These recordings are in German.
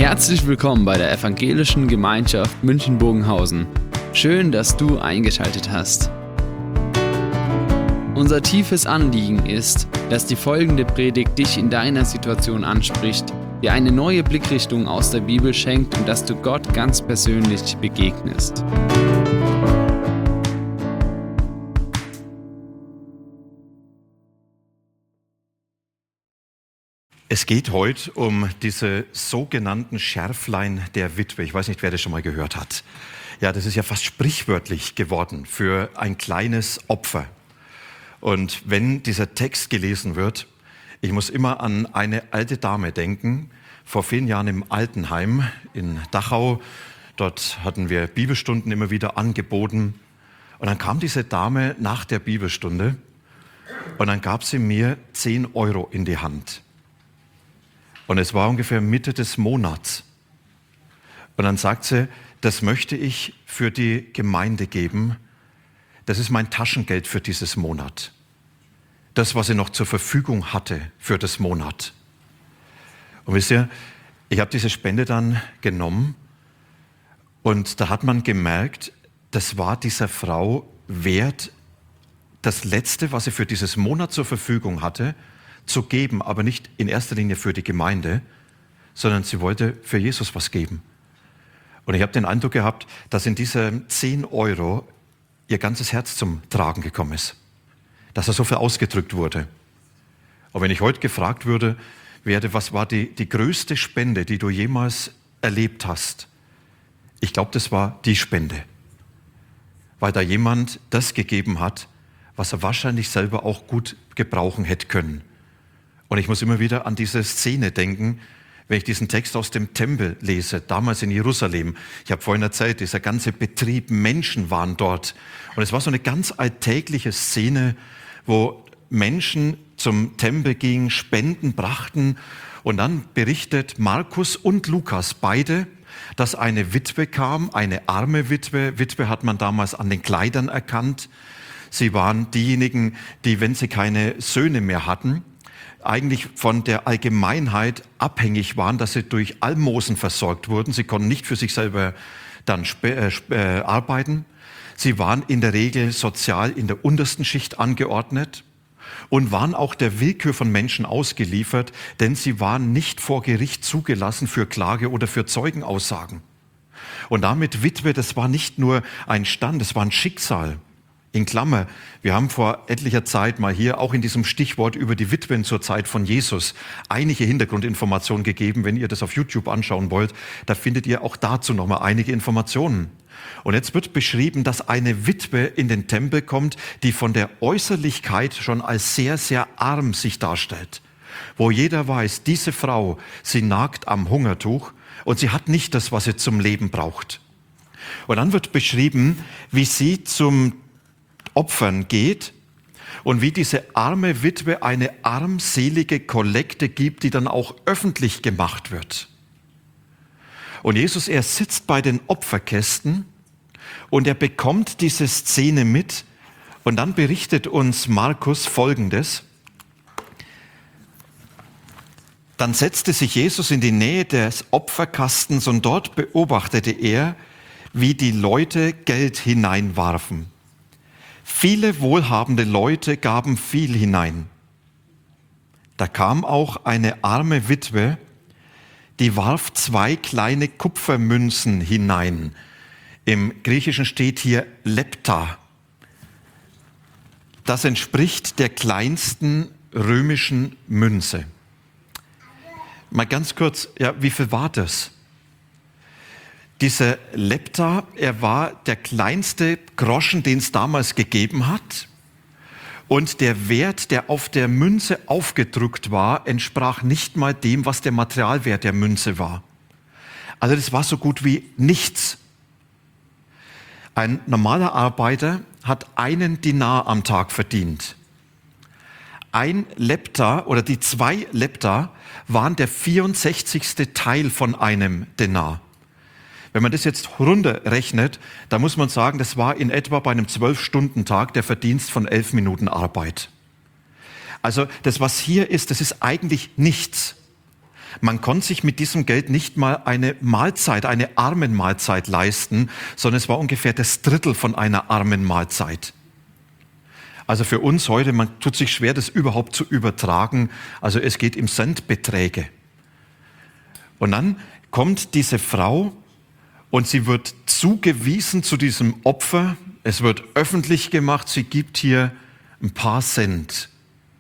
Herzlich willkommen bei der Evangelischen Gemeinschaft München-Bogenhausen. Schön, dass du eingeschaltet hast. Unser tiefes Anliegen ist, dass die folgende Predigt dich in deiner Situation anspricht, dir eine neue Blickrichtung aus der Bibel schenkt und dass du Gott ganz persönlich begegnest. Es geht heute um diese sogenannten Schärflein der Witwe. Ich weiß nicht, wer das schon mal gehört hat. Ja, das ist ja fast sprichwörtlich geworden für ein kleines Opfer. Und wenn dieser Text gelesen wird, ich muss immer an eine alte Dame denken, vor vielen Jahren im Altenheim in Dachau. Dort hatten wir Bibelstunden immer wieder angeboten. Und dann kam diese Dame nach der Bibelstunde und dann gab sie mir 10 Euro in die Hand. Und es war ungefähr Mitte des Monats. Und dann sagt sie, das möchte ich für die Gemeinde geben. Das ist mein Taschengeld für dieses Monat. Das, was sie noch zur Verfügung hatte für das Monat. Und wisst ihr, ich habe diese Spende dann genommen und da hat man gemerkt, das war dieser Frau wert, das Letzte, was sie für dieses Monat zur Verfügung hatte, zu geben, aber nicht in erster Linie für die Gemeinde, sondern sie wollte für Jesus was geben. Und ich habe den Eindruck gehabt, dass in diese 10 Euro ihr ganzes Herz zum Tragen gekommen ist. Dass so viel ausgedrückt wurde. Und wenn ich heute gefragt würde, was war die größte Spende, die du jemals erlebt hast? Ich glaube, das war die Spende. Weil da jemand das gegeben hat, was er wahrscheinlich selber auch gut gebrauchen hätte können. Und ich muss immer wieder an diese Szene denken, wenn ich diesen Text aus dem Tempel lese, damals in Jerusalem. Ich habe vorhin erzählt, dieser ganze Betrieb, Menschen waren dort. Und es war so eine ganz alltägliche Szene, wo Menschen zum Tempel gingen, Spenden brachten. Und dann berichtet Markus und Lukas beide, dass eine Witwe kam, eine arme Witwe. Witwe hat man damals an den Kleidern erkannt. Sie waren diejenigen, die, wenn sie keine Söhne mehr hatten, eigentlich von der Allgemeinheit abhängig waren, dass sie durch Almosen versorgt wurden. Sie konnten nicht für sich selber dann arbeiten. Sie waren in der Regel sozial in der untersten Schicht angeordnet und waren auch der Willkür von Menschen ausgeliefert, denn sie waren nicht vor Gericht zugelassen für Klage oder für Zeugenaussagen. Und damit Witwe, das war nicht nur ein Stand, das war ein Schicksal. In Klammer, wir haben vor etlicher Zeit mal hier auch in diesem Stichwort über die Witwen zur Zeit von Jesus einige Hintergrundinformationen gegeben. Wenn ihr das auf YouTube anschauen wollt, da findet ihr auch dazu nochmal einige Informationen. Und jetzt wird beschrieben, dass eine Witwe in den Tempel kommt, die von der Äußerlichkeit schon als sehr, sehr arm sich darstellt. Wo jeder weiß, diese Frau, sie nagt am Hungertuch und sie hat nicht das, was sie zum Leben braucht. Und dann wird beschrieben, wie sie zum Opfern geht und wie diese arme Witwe eine armselige Kollekte gibt, die dann auch öffentlich gemacht wird. Und Jesus, er sitzt bei den Opferkästen und er bekommt diese Szene mit und dann berichtet uns Markus Folgendes. Dann setzte sich Jesus in die Nähe des Opferkastens und dort beobachtete er, wie die Leute Geld hineinwarfen. Viele wohlhabende Leute gaben viel hinein. Da kam auch eine arme Witwe, die warf 2 kleine Kupfermünzen hinein. Im Griechischen steht hier Lepta. Das entspricht der kleinsten römischen Münze. Mal ganz kurz, ja, wie viel war das? Dieser Lepta, er war der kleinste Groschen, den es damals gegeben hat. Und der Wert, der auf der Münze aufgedruckt war, entsprach nicht mal dem, was der Materialwert der Münze war. Also das war so gut wie nichts. Ein normaler Arbeiter hat 1 Dinar am Tag verdient. 1 Lepta oder die 2 Lepta waren der 64. Teil von einem Denar. Wenn man das jetzt runterrechnet, dann muss man sagen, das war in etwa bei einem 12-Stunden-Tag der Verdienst von 11 Minuten Arbeit. Also das, was hier ist, das ist eigentlich nichts. Man konnte sich mit diesem Geld nicht mal eine Mahlzeit, eine Armenmahlzeit leisten, sondern es war ungefähr das Drittel von einer Armenmahlzeit. Also für uns heute, man tut sich schwer, das überhaupt zu übertragen. Also es geht im Centbeträge. Und dann kommt diese Frau und sie wird zugewiesen zu diesem Opfer. Es wird öffentlich gemacht, sie gibt hier ein paar Cent.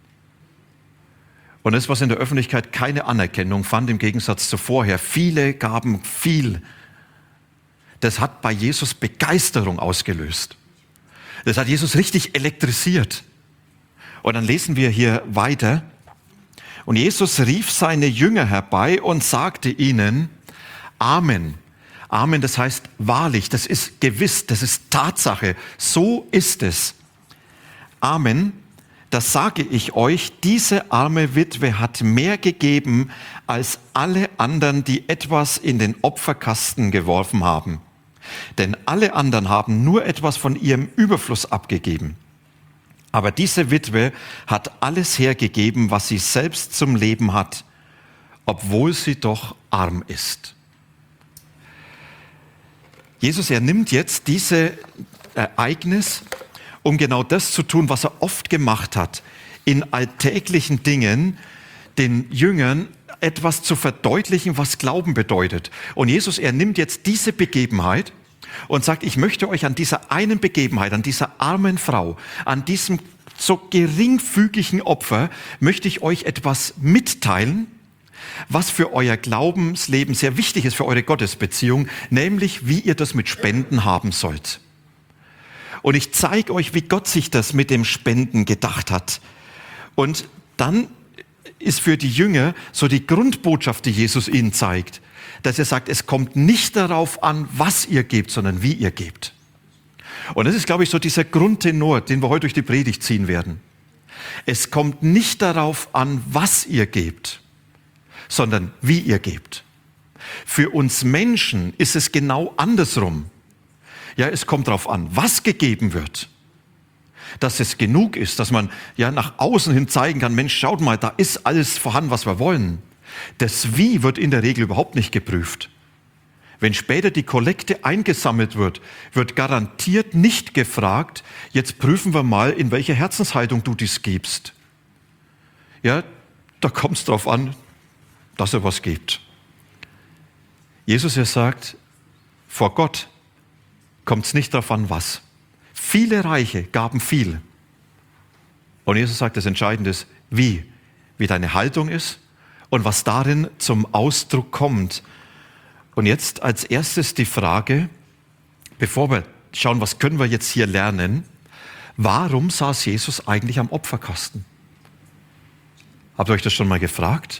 Und das, was in der Öffentlichkeit keine Anerkennung fand, im Gegensatz zu vorher, viele gaben viel. Das hat bei Jesus Begeisterung ausgelöst. Das hat Jesus richtig elektrisiert. Und dann lesen wir hier weiter. Und Jesus rief seine Jünger herbei und sagte ihnen, Amen. Amen, das heißt wahrlich, das ist gewiss, das ist Tatsache. So ist es. Amen, das sage ich euch, diese arme Witwe hat mehr gegeben als alle anderen, die etwas in den Opferkasten geworfen haben. Denn alle anderen haben nur etwas von ihrem Überfluss abgegeben. Aber diese Witwe hat alles hergegeben, was sie selbst zum Leben hat, obwohl sie doch arm ist. Jesus, er nimmt jetzt dieses Ereignis, um genau das zu tun, was er oft gemacht hat, in alltäglichen Dingen den Jüngern etwas zu verdeutlichen, was Glauben bedeutet. Und Jesus, er nimmt jetzt diese Begebenheit und sagt, ich möchte euch an dieser einen Begebenheit, an dieser armen Frau, an diesem so geringfügigen Opfer, möchte ich euch etwas mitteilen, was für euer Glaubensleben sehr wichtig ist, für eure Gottesbeziehung, nämlich wie ihr das mit Spenden haben sollt. Und ich zeige euch, wie Gott sich das mit dem Spenden gedacht hat. Und dann ist für die Jünger so die Grundbotschaft, die Jesus ihnen zeigt, dass er sagt, es kommt nicht darauf an, was ihr gebt, sondern wie ihr gebt. Und das ist, glaube ich, so dieser Grundtenor, den wir heute durch die Predigt ziehen werden. Es kommt nicht darauf an, was ihr gebt, sondern wie ihr gebt. Für uns Menschen ist es genau andersrum. Ja, es kommt darauf an, was gegeben wird. Dass es genug ist, dass man ja nach außen hin zeigen kann, Mensch, schaut mal, da ist alles vorhanden, was wir wollen. Das Wie wird in der Regel überhaupt nicht geprüft. Wenn später die Kollekte eingesammelt wird, wird garantiert nicht gefragt, jetzt prüfen wir mal, in welcher Herzenshaltung du dies gibst. Ja, da kommt es darauf an, dass er was gibt. Jesus, er sagt, vor Gott kommt es nicht darauf an, was. Viele Reiche gaben viel. Und Jesus sagt, das Entscheidende ist, wie deine Haltung ist und was darin zum Ausdruck kommt. Und jetzt als erstes die Frage, bevor wir schauen, was können wir jetzt hier lernen, warum saß Jesus eigentlich am Opferkasten? Habt ihr euch das schon mal gefragt?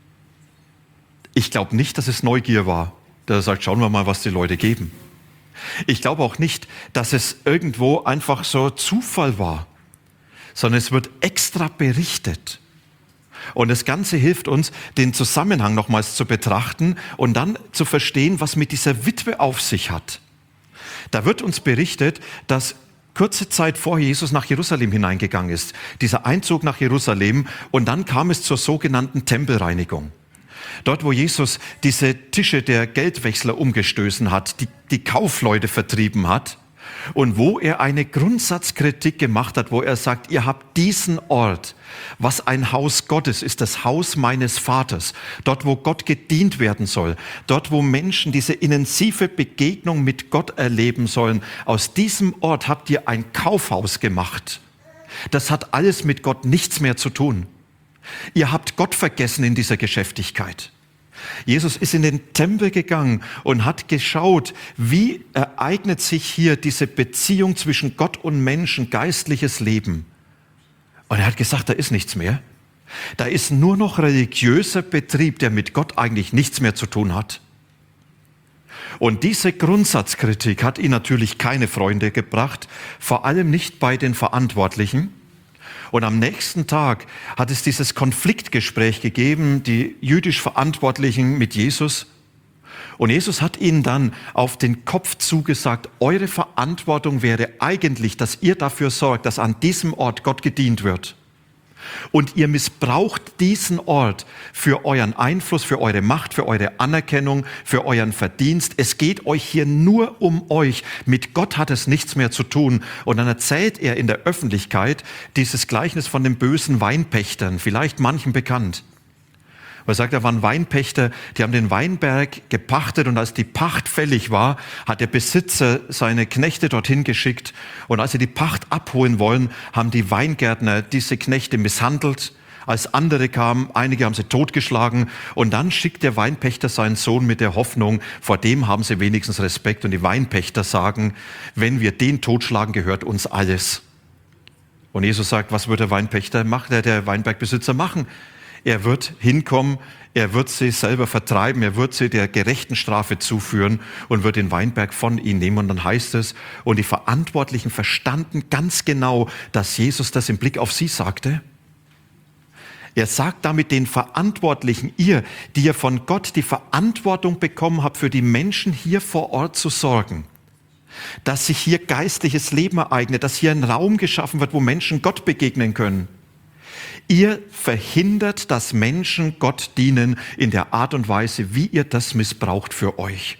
Ich glaube nicht, dass es Neugier war, dass er sagt, schauen wir mal, was die Leute geben. Ich glaube auch nicht, dass es irgendwo einfach so Zufall war, sondern es wird extra berichtet. Und das Ganze hilft uns, den Zusammenhang nochmals zu betrachten und dann zu verstehen, was mit dieser Witwe auf sich hat. Da wird uns berichtet, dass kurze Zeit vor Jesus nach Jerusalem hineingegangen ist. Dieser Einzug nach Jerusalem und dann kam es zur sogenannten Tempelreinigung. Dort, wo Jesus diese Tische der Geldwechsler umgestoßen hat, die Kaufleute vertrieben hat und wo er eine Grundsatzkritik gemacht hat, wo er sagt, ihr habt diesen Ort, was ein Haus Gottes ist, das Haus meines Vaters, dort, wo Gott gedient werden soll, dort, wo Menschen diese intensive Begegnung mit Gott erleben sollen. Aus diesem Ort habt ihr ein Kaufhaus gemacht. Das hat alles mit Gott nichts mehr zu tun. Ihr habt Gott vergessen in dieser Geschäftigkeit. Jesus ist in den Tempel gegangen und hat geschaut, wie ereignet sich hier diese Beziehung zwischen Gott und Menschen, geistliches Leben. Und er hat gesagt, da ist nichts mehr. Da ist nur noch religiöser Betrieb, der mit Gott eigentlich nichts mehr zu tun hat. Und diese Grundsatzkritik hat ihn natürlich keine Freunde gebracht, vor allem nicht bei den Verantwortlichen. Und am nächsten Tag hat es dieses Konfliktgespräch gegeben, die jüdisch Verantwortlichen mit Jesus. Und Jesus hat ihnen dann auf den Kopf zugesagt, eure Verantwortung wäre eigentlich, dass ihr dafür sorgt, dass an diesem Ort Gott gedient wird. Und ihr missbraucht diesen Ort für euren Einfluss, für eure Macht, für eure Anerkennung, für euren Verdienst. Es geht euch hier nur um euch. Mit Gott hat es nichts mehr zu tun. Und dann erzählt er in der Öffentlichkeit dieses Gleichnis von den bösen Weinpächtern, vielleicht manchen bekannt. Er sagt, da waren Weinpächter, die haben den Weinberg gepachtet und als die Pacht fällig war, hat der Besitzer seine Knechte dorthin geschickt und als sie die Pacht abholen wollen, haben die Weingärtner diese Knechte misshandelt. Als andere kamen, einige haben sie totgeschlagen und dann schickt der Weinpächter seinen Sohn mit der Hoffnung, vor dem haben sie wenigstens Respekt und die Weinpächter sagen, wenn wir den totschlagen, gehört uns alles. Und Jesus sagt, was wird der Weinpächter machen, der Weinbergbesitzer machen? Er wird hinkommen, er wird sie selber vertreiben, er wird sie der gerechten Strafe zuführen und wird den Weinberg von ihnen nehmen. Und dann heißt es, und die Verantwortlichen verstanden ganz genau, dass Jesus das im Blick auf sie sagte. Er sagt damit den Verantwortlichen, ihr, die ihr von Gott die Verantwortung bekommen habt, für die Menschen hier vor Ort zu sorgen, dass sich hier geistliches Leben ereignet, dass hier ein Raum geschaffen wird, wo Menschen Gott begegnen können. Ihr verhindert, dass Menschen Gott dienen in der Art und Weise, wie ihr das missbraucht für euch.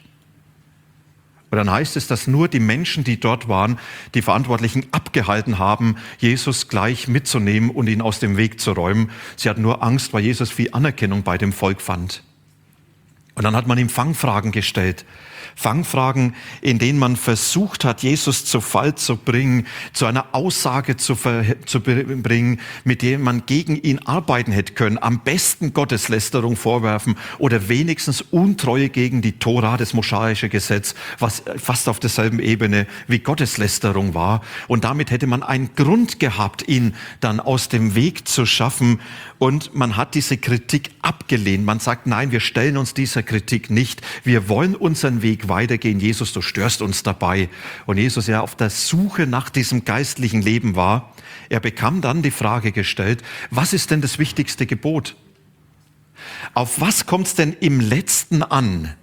Und dann heißt es, dass nur die Menschen, die dort waren, die Verantwortlichen abgehalten haben, Jesus gleich mitzunehmen und ihn aus dem Weg zu räumen. Sie hatten nur Angst, weil Jesus viel Anerkennung bei dem Volk fand. Und dann hat man ihm Fangfragen gestellt. Fangfragen, in denen man versucht hat, Jesus zu Fall zu bringen, zu einer Aussage zu bringen, mit der man gegen ihn arbeiten hätte können. Am besten Gotteslästerung vorwerfen oder wenigstens Untreue gegen die Tora, das mosaische Gesetz, was fast auf derselben Ebene wie Gotteslästerung war. Und damit hätte man einen Grund gehabt, ihn dann aus dem Weg zu schaffen. Und man hat diese Kritik abgelehnt. Man sagt, nein, wir stellen uns dieser Kritik nicht. Wir wollen unseren Weg weitergehen. Jesus, du störst uns dabei. Und Jesus, ja auf der Suche nach diesem geistlichen Leben war, er bekam dann die Frage gestellt, was ist denn das wichtigste Gebot? Auf was kommt es denn im Letzten an?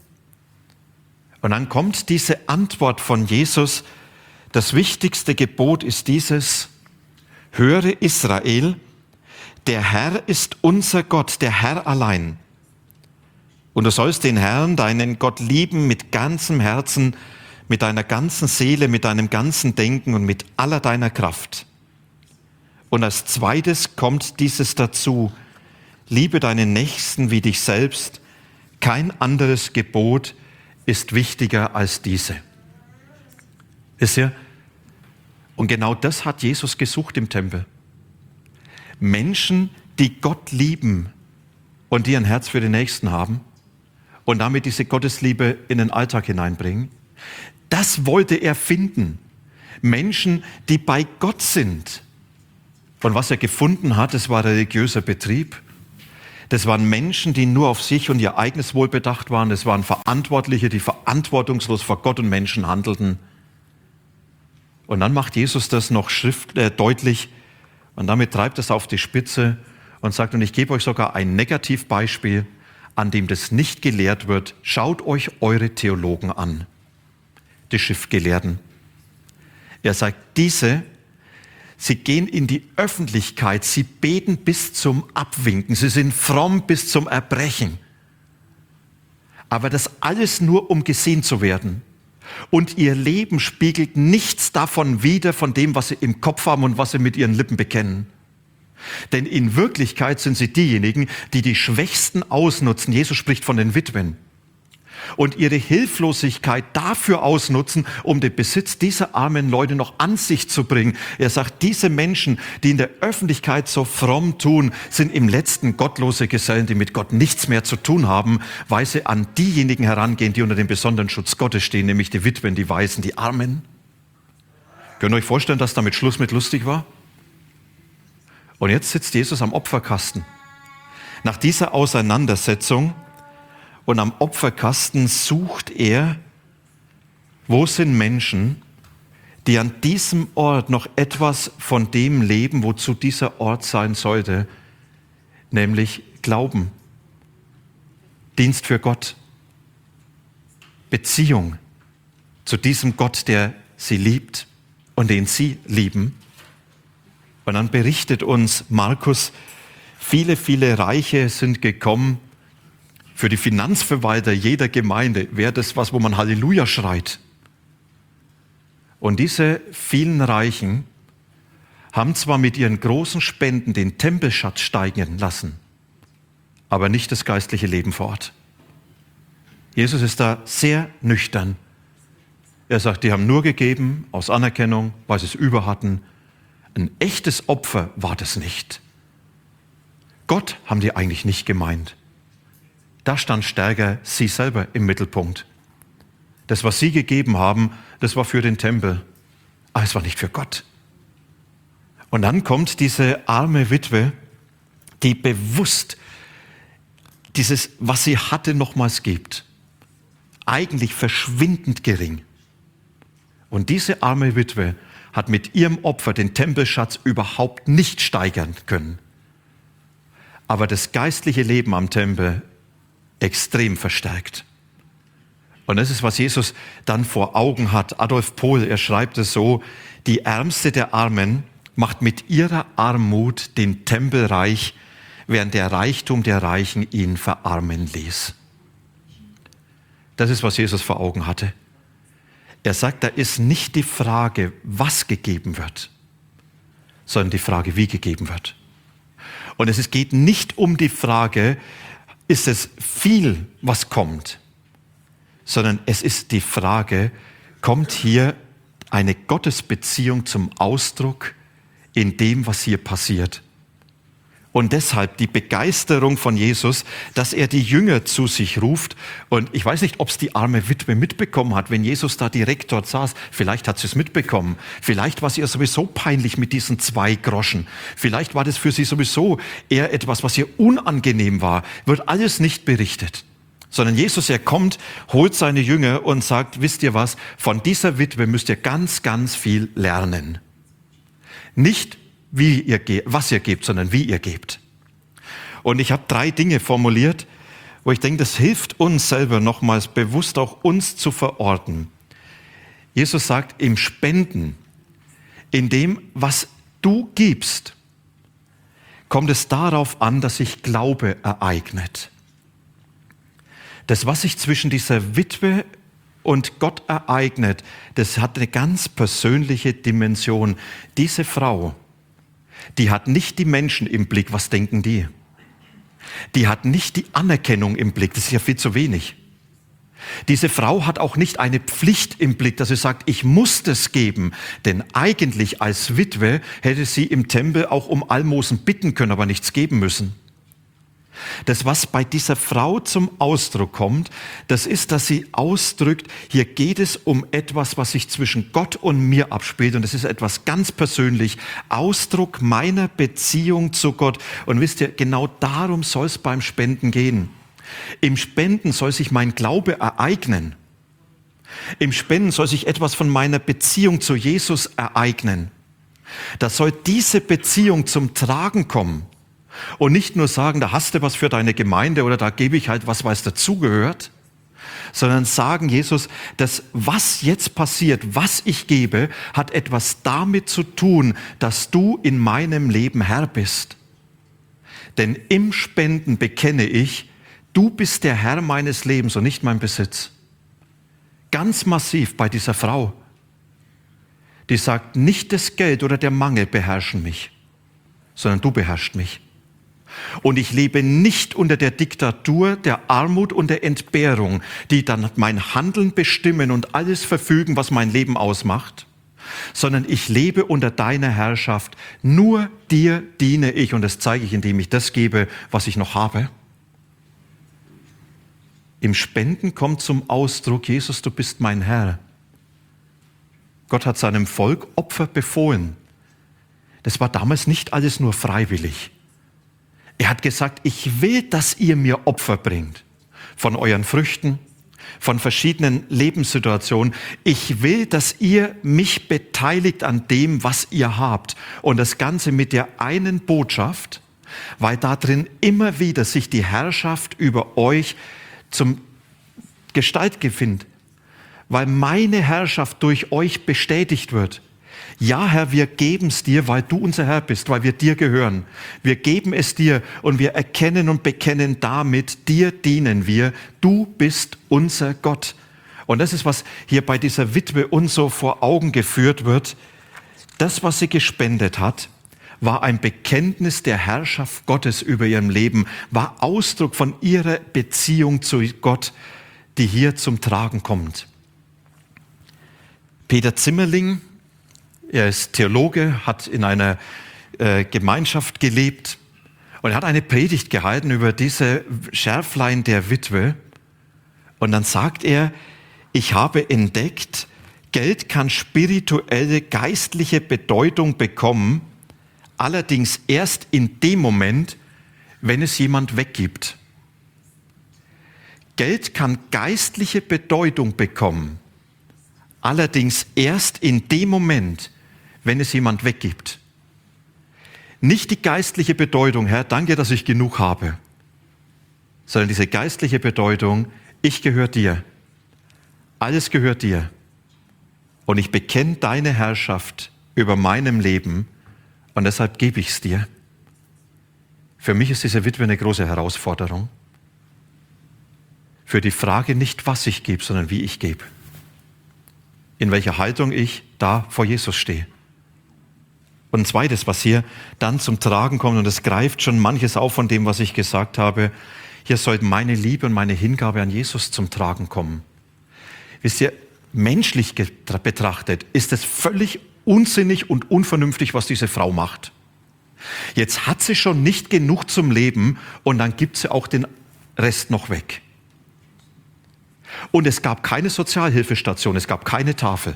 Und dann kommt diese Antwort von Jesus, das wichtigste Gebot ist dieses, höre Israel, der Herr ist unser Gott, der Herr allein. Und du sollst den Herrn, deinen Gott lieben mit ganzem Herzen, mit deiner ganzen Seele, mit deinem ganzen Denken und mit aller deiner Kraft. Und als zweites kommt dieses dazu, liebe deinen Nächsten wie dich selbst. Kein anderes Gebot ist wichtiger als diese. Wisst ihr? Und genau das hat Jesus gesucht im Tempel. Menschen, die Gott lieben und die ein Herz für den Nächsten haben und damit diese Gottesliebe in den Alltag hineinbringen. Das wollte er finden. Menschen, die bei Gott sind. Und was er gefunden hat, das war religiöser Betrieb. Das waren Menschen, die nur auf sich und ihr eigenes Wohl bedacht waren. Das waren Verantwortliche, die verantwortungslos vor Gott und Menschen handelten. Und dann macht Jesus das noch deutlich und damit treibt es auf die Spitze und sagt, und ich gebe euch sogar ein Negativbeispiel, an dem das nicht gelehrt wird. Schaut euch eure Theologen an, die Schriftgelehrten. Er sagt, sie gehen in die Öffentlichkeit, sie beten bis zum Abwinken, sie sind fromm bis zum Erbrechen. Aber das alles nur, um gesehen zu werden. Und ihr Leben spiegelt nichts davon wider, von dem, was sie im Kopf haben und was sie mit ihren Lippen bekennen. Denn in Wirklichkeit sind sie diejenigen, die die Schwächsten ausnutzen. Jesus spricht von den Witwen. Und ihre Hilflosigkeit dafür ausnutzen, um den Besitz dieser armen Leute noch an sich zu bringen. Er sagt, diese Menschen, die in der Öffentlichkeit so fromm tun, sind im Letzten gottlose Gesellen, die mit Gott nichts mehr zu tun haben, weil sie an diejenigen herangehen, die unter dem besonderen Schutz Gottes stehen, nämlich die Witwen, die Waisen, die Armen. Könnt ihr euch vorstellen, dass damit Schluss mit lustig war? Und jetzt sitzt Jesus am Opferkasten. Nach dieser Auseinandersetzung und am Opferkasten sucht er, wo sind Menschen, die an diesem Ort noch etwas von dem leben, wozu dieser Ort sein sollte, nämlich Glauben, Dienst für Gott, Beziehung zu diesem Gott, der sie liebt und den sie lieben. Und dann berichtet uns Markus, viele, viele Reiche sind gekommen. Für die Finanzverwalter jeder Gemeinde wäre das was, wo man Halleluja schreit. Und diese vielen Reichen haben zwar mit ihren großen Spenden den Tempelschatz steigen lassen, aber nicht das geistliche Leben vor Ort. Jesus ist da sehr nüchtern. Er sagt, die haben nur gegeben aus Anerkennung, weil sie es über hatten. Ein echtes Opfer war das nicht. Gott haben die eigentlich nicht gemeint. Da stand stärker sie selber im Mittelpunkt. Das, was sie gegeben haben, das war für den Tempel, aber es war nicht für Gott. Und dann kommt diese arme Witwe, die bewusst dieses, was sie hatte, nochmals gibt. Eigentlich verschwindend gering. Und diese arme Witwe hat mit ihrem Opfer den Tempelschatz überhaupt nicht steigern können. Aber das geistliche Leben am Tempel extrem verstärkt. Und das ist, was Jesus dann vor Augen hat. Adolf Pohl, er schreibt es so, die Ärmste der Armen macht mit ihrer Armut den Tempel reich, während der Reichtum der Reichen ihn verarmen ließ. Das ist, was Jesus vor Augen hatte. Er sagt, da ist nicht die Frage, was gegeben wird, sondern die Frage, wie gegeben wird. Und es geht nicht um die Frage, ist es viel, was kommt, sondern es ist die Frage, kommt hier eine Gottesbeziehung zum Ausdruck in dem, was hier passiert. Und deshalb die Begeisterung von Jesus, dass er die Jünger zu sich ruft. Und ich weiß nicht, ob es die arme Witwe mitbekommen hat, wenn Jesus da direkt dort saß. Vielleicht hat sie es mitbekommen. Vielleicht war es ihr sowieso peinlich mit diesen 2 Groschen. Vielleicht war das für sie sowieso eher etwas, was ihr unangenehm war. Wird alles nicht berichtet. Sondern Jesus, er kommt, holt seine Jünger und sagt, wisst ihr was, von dieser Witwe müsst ihr ganz, ganz viel lernen. Nicht was ihr gebt, sondern wie ihr gebt. Und ich habe 3 Dinge formuliert, wo ich denke, das hilft uns selber nochmals bewusst auch uns zu verorten. Jesus sagt, im Spenden, in dem, was du gibst, kommt es darauf an, dass sich Glaube ereignet. Das, was sich zwischen dieser Witwe und Gott ereignet, das hat eine ganz persönliche Dimension. Diese Frau, die hat nicht die Menschen im Blick, was denken die? Die hat nicht die Anerkennung im Blick, das ist ja viel zu wenig. Diese Frau hat auch nicht eine Pflicht im Blick, dass sie sagt, ich muss das geben. Denn eigentlich als Witwe hätte sie im Tempel auch um Almosen bitten können, aber nichts geben müssen. Das, was bei dieser Frau zum Ausdruck kommt, das ist, dass sie ausdrückt, hier geht es um etwas, was sich zwischen Gott und mir abspielt. Und das ist etwas ganz persönlich, Ausdruck meiner Beziehung zu Gott. Und wisst ihr, genau darum soll es beim Spenden gehen. Im Spenden soll sich mein Glaube ereignen. Im Spenden soll sich etwas von meiner Beziehung zu Jesus ereignen. Da soll diese Beziehung zum Tragen kommen. Und nicht nur sagen, da hast du was für deine Gemeinde oder da gebe ich halt was, weil es dazugehört, sondern sagen, Jesus, das, was jetzt passiert, was ich gebe, hat etwas damit zu tun, dass du in meinem Leben Herr bist. Denn im Spenden bekenne ich, du bist der Herr meines Lebens und nicht mein Besitz. Ganz massiv bei dieser Frau, die sagt, nicht das Geld oder der Mangel beherrschen mich, sondern du beherrschst mich. Und ich lebe nicht unter der Diktatur der Armut und der Entbehrung, die dann mein Handeln bestimmen und alles verfügen, was mein Leben ausmacht, sondern ich lebe unter deiner Herrschaft. Nur dir diene ich und das zeige ich, indem ich das gebe, was ich noch habe. Im Spenden kommt zum Ausdruck, Jesus, du bist mein Herr. Gott hat seinem Volk Opfer befohlen. Das war damals nicht alles nur freiwillig. Er hat gesagt, ich will, dass ihr mir Opfer bringt. Von euren Früchten, von verschiedenen Lebenssituationen. Ich will, dass ihr mich beteiligt an dem, was ihr habt. Und das Ganze mit der einen Botschaft, weil da drin immer wieder sich die Herrschaft über euch zum Gestalt findet. Weil meine Herrschaft durch euch bestätigt wird. Ja, Herr, wir geben es dir, weil du unser Herr bist, weil wir dir gehören. Wir geben es dir und wir erkennen und bekennen damit, dir dienen wir. Du bist unser Gott. Und das ist, was hier bei dieser Witwe uns so vor Augen geführt wird. Das, was sie gespendet hat, war ein Bekenntnis der Herrschaft Gottes über ihrem Leben, war Ausdruck von ihrer Beziehung zu Gott, die hier zum Tragen kommt. Peter Zimmerling, er ist Theologe, hat in einer Gemeinschaft gelebt und er hat eine Predigt gehalten über diese Schärflein der Witwe. Und dann sagt er, ich habe entdeckt, Geld kann spirituelle, geistliche Bedeutung bekommen, allerdings erst in dem Moment, wenn es jemand weggibt. Geld kann geistliche Bedeutung bekommen, allerdings erst in dem Moment, wenn es jemand weggibt. Nicht die geistliche Bedeutung, Herr, danke, dass ich genug habe, sondern diese geistliche Bedeutung, ich gehöre dir. Alles gehört dir. Und ich bekenne deine Herrschaft über meinem Leben und deshalb gebe ich es dir. Für mich ist diese Witwe eine große Herausforderung. Für die Frage nicht, was ich gebe, sondern wie ich gebe. In welcher Haltung ich da vor Jesus stehe. Und ein zweites, was hier dann zum Tragen kommt, und es greift schon manches auf von dem, was ich gesagt habe, hier soll meine Liebe und meine Hingabe an Jesus zum Tragen kommen. Wisst ihr, menschlich betrachtet ist es völlig unsinnig und unvernünftig, was diese Frau macht. Jetzt hat sie schon nicht genug zum Leben und dann gibt sie auch den Rest noch weg. Und es gab keine Sozialhilfestation, es gab keine Tafel.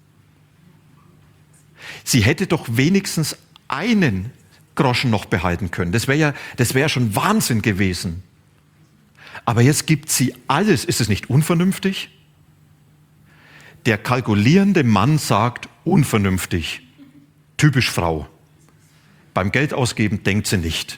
Sie hätte doch wenigstens einen Groschen noch behalten können. Das wäre ja schon Wahnsinn gewesen. Aber jetzt gibt sie alles. Ist es nicht unvernünftig? Der kalkulierende Mann sagt, unvernünftig. Typisch Frau. Beim Geld ausgeben denkt sie nicht.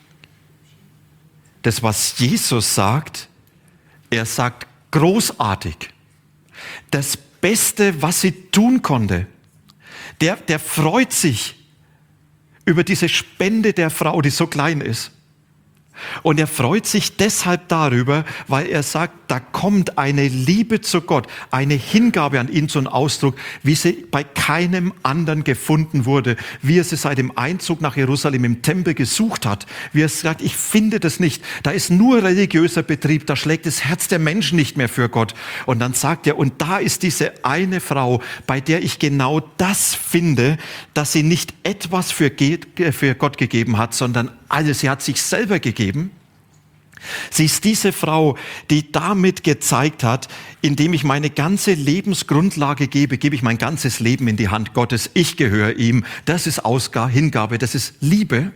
Das, was Jesus sagt, er sagt großartig. Das Beste, was sie tun konnte. Der freut sich über diese Spende der Frau, die so klein ist. Und er freut sich deshalb darüber, weil er sagt, da kommt eine Liebe zu Gott, eine Hingabe an ihn zum Ausdruck, wie sie bei keinem anderen gefunden wurde, wie er sie seit dem Einzug nach Jerusalem im Tempel gesucht hat, wie er sagt, ich finde das nicht, da ist nur religiöser Betrieb, da schlägt das Herz der Menschen nicht mehr für Gott. Und dann sagt er, und da ist diese eine Frau, bei der ich genau das finde, dass sie nicht etwas für Gott gegeben hat, sondern alles, sie hat sich selber gegeben. Sie ist diese Frau, die damit gezeigt hat, indem ich meine ganze Lebensgrundlage gebe, gebe ich mein ganzes Leben in die Hand Gottes. Ich gehöre ihm. Das ist Hingabe, das ist Liebe.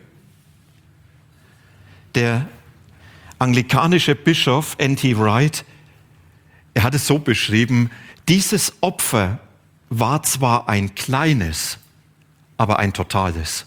Der anglikanische Bischof N.T. Wright, er hat es so beschrieben, dieses Opfer war zwar ein kleines, aber ein totales.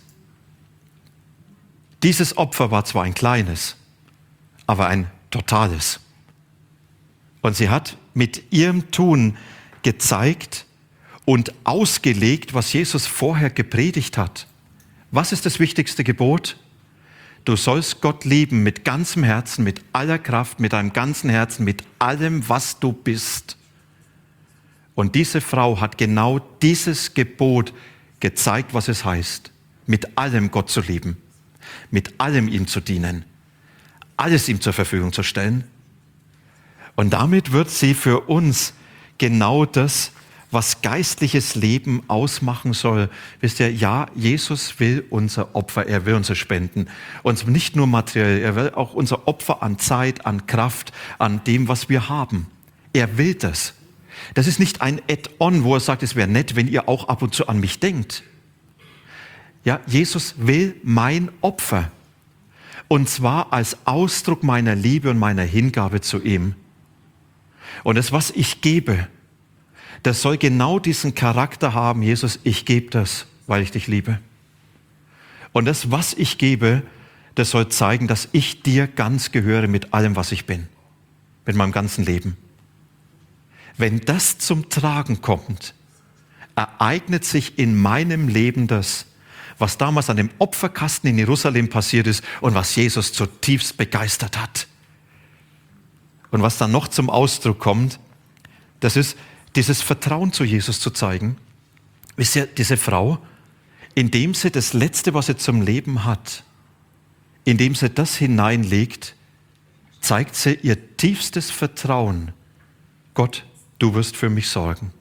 Dieses Opfer war zwar ein kleines, aber ein totales. Und sie hat mit ihrem Tun gezeigt und ausgelegt, was Jesus vorher gepredigt hat. Was ist das wichtigste Gebot? Du sollst Gott lieben mit ganzem Herzen, mit aller Kraft, mit deinem ganzen Herzen, mit allem, was du bist. Und diese Frau hat genau dieses Gebot gezeigt, was es heißt, mit allem Gott zu lieben. Mit allem ihm zu dienen, alles ihm zur Verfügung zu stellen. Und damit wird sie für uns genau das, was geistliches Leben ausmachen soll. Wisst ihr, ja, Jesus will unser Opfer, er will unser Spenden. Und nicht nur materiell, er will auch unser Opfer an Zeit, an Kraft, an dem, was wir haben. Er will das. Das ist nicht ein Add-on, wo er sagt, es wäre nett, wenn ihr auch ab und zu an mich denkt. Ja, Jesus will mein Opfer. Und zwar als Ausdruck meiner Liebe und meiner Hingabe zu ihm. Und das, was ich gebe, das soll genau diesen Charakter haben, Jesus, ich gebe das, weil ich dich liebe. Und das, was ich gebe, das soll zeigen, dass ich dir ganz gehöre mit allem, was ich bin. Mit meinem ganzen Leben. Wenn das zum Tragen kommt, ereignet sich in meinem Leben das, was damals an dem Opferkasten in Jerusalem passiert ist und was Jesus zutiefst begeistert hat. Und was dann noch zum Ausdruck kommt, das ist dieses Vertrauen zu Jesus zu zeigen. Wisst ihr, diese Frau, indem sie das Letzte, was sie zum Leben hat, indem sie das hineinlegt, zeigt sie ihr tiefstes Vertrauen. Gott, du wirst für mich sorgen.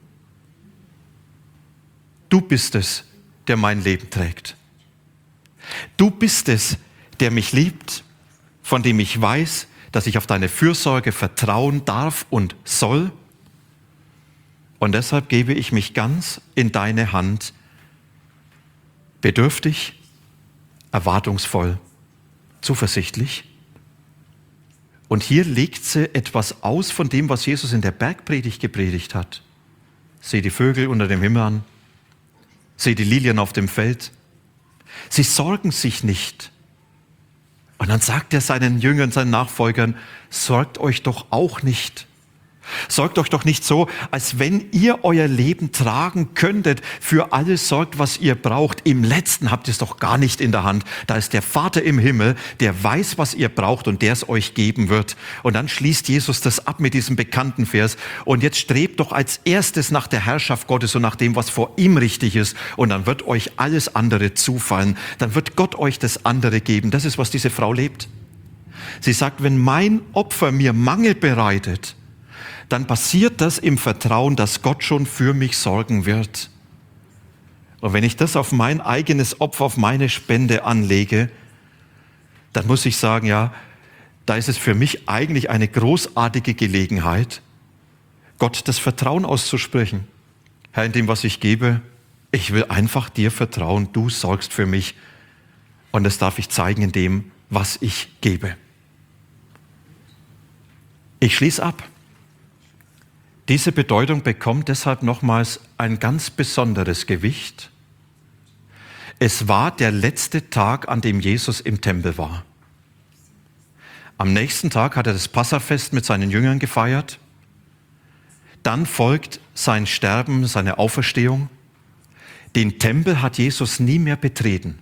Du bist es, der mein Leben trägt. Du bist es, der mich liebt, von dem ich weiß, dass ich auf deine Fürsorge vertrauen darf und soll. Und deshalb gebe ich mich ganz in deine Hand, bedürftig, erwartungsvoll, zuversichtlich. Und hier legt sie etwas aus von dem, was Jesus in der Bergpredigt gepredigt hat. Sieh die Vögel unter dem Himmel an, sieh die Lilien auf dem Feld. Sie sorgen sich nicht. Und dann sagt er seinen Jüngern, seinen Nachfolgern, sorgt euch doch auch nicht. Sorgt euch doch nicht so, als wenn ihr euer Leben tragen könntet, für alles sorgt, was ihr braucht. Im Letzten habt ihr es doch gar nicht in der Hand. Da ist der Vater im Himmel, der weiß, was ihr braucht und der es euch geben wird. Und dann schließt Jesus das ab mit diesem bekannten Vers. Und jetzt strebt doch als erstes nach der Herrschaft Gottes und nach dem, was vor ihm richtig ist. Und dann wird euch alles andere zufallen. Dann wird Gott euch das andere geben. Das ist, was diese Frau lebt. Sie sagt, wenn mein Opfer mir Mangel bereitet, dann passiert das im Vertrauen, dass Gott schon für mich sorgen wird. Und wenn ich das auf mein eigenes Opfer, auf meine Spende anlege, dann muss ich sagen, ja, da ist es für mich eigentlich eine großartige Gelegenheit, Gott das Vertrauen auszusprechen. Herr, in dem, was ich gebe, ich will einfach dir vertrauen, du sorgst für mich. Und das darf ich zeigen in dem, was ich gebe. Ich schließe ab. Diese Bedeutung bekommt deshalb nochmals ein ganz besonderes Gewicht. Es war der letzte Tag, an dem Jesus im Tempel war. Am nächsten Tag hat er das Passafest mit seinen Jüngern gefeiert. Dann folgt sein Sterben, seine Auferstehung. Den Tempel hat Jesus nie mehr betreten.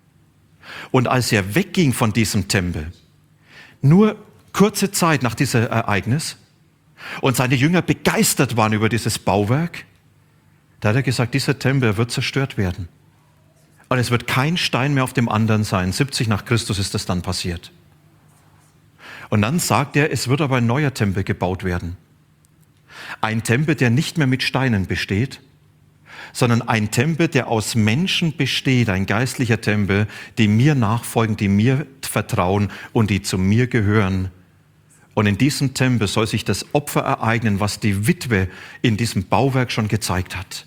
Und als er wegging von diesem Tempel, nur kurze Zeit nach diesem Ereignis, und seine Jünger begeistert waren über dieses Bauwerk, da hat er gesagt, dieser Tempel wird zerstört werden. Und es wird kein Stein mehr auf dem anderen sein. 70 nach Christus ist das dann passiert. Und dann sagt er, es wird aber ein neuer Tempel gebaut werden. Ein Tempel, der nicht mehr mit Steinen besteht, sondern ein Tempel, der aus Menschen besteht, ein geistlicher Tempel, die mir nachfolgen, die mir vertrauen und die zu mir gehören. Und in diesem Tempel soll sich das Opfer ereignen, was die Witwe in diesem Bauwerk schon gezeigt hat.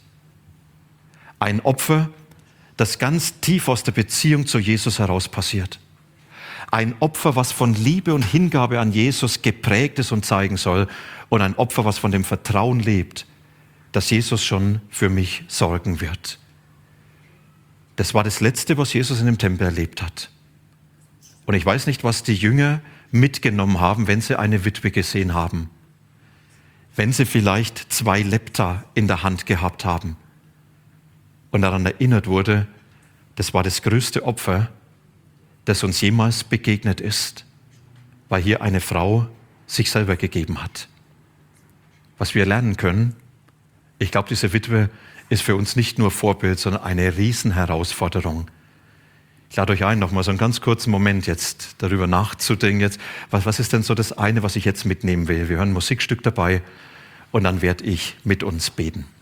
Ein Opfer, das ganz tief aus der Beziehung zu Jesus heraus passiert. Ein Opfer, was von Liebe und Hingabe an Jesus geprägt ist und zeigen soll. Und ein Opfer, was von dem Vertrauen lebt, dass Jesus schon für mich sorgen wird. Das war das Letzte, was Jesus in dem Tempel erlebt hat. Und ich weiß nicht, was die Jünger mitgenommen haben, wenn sie eine Witwe gesehen haben. Wenn sie vielleicht 2 Lepta in der Hand gehabt haben und daran erinnert wurde, das war das größte Opfer, das uns jemals begegnet ist, weil hier eine Frau sich selber gegeben hat. Was wir lernen können, ich glaube, diese Witwe ist für uns nicht nur Vorbild, sondern eine Riesenherausforderung. Ich lade euch ein, noch mal so einen ganz kurzen Moment jetzt darüber nachzudenken. Jetzt, was ist denn so das eine, was ich jetzt mitnehmen will? Wir hören ein Musikstück dabei und dann werde ich mit uns beten.